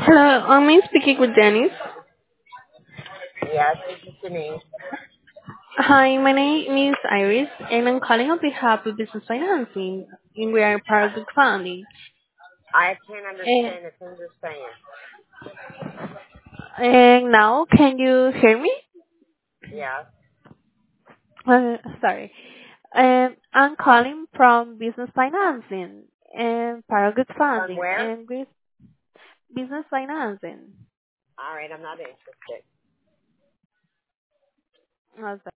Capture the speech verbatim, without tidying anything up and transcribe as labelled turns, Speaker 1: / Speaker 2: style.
Speaker 1: Hello, I'm speaking with Dennis.
Speaker 2: Yes, this is Denise.
Speaker 1: Hi, my name is Iris, and I'm calling on behalf of Business Financing, and we are part of the funding.
Speaker 2: I can't
Speaker 1: And,
Speaker 2: understand a thing you're saying.
Speaker 1: and now, can you hear me?
Speaker 2: Yes.
Speaker 1: Uh, sorry. Um, I'm calling from Business Financing and Paragut
Speaker 2: From
Speaker 1: Funding
Speaker 2: where?
Speaker 1: and with Business Financing.
Speaker 2: All right, I'm not interested.
Speaker 1: Oh,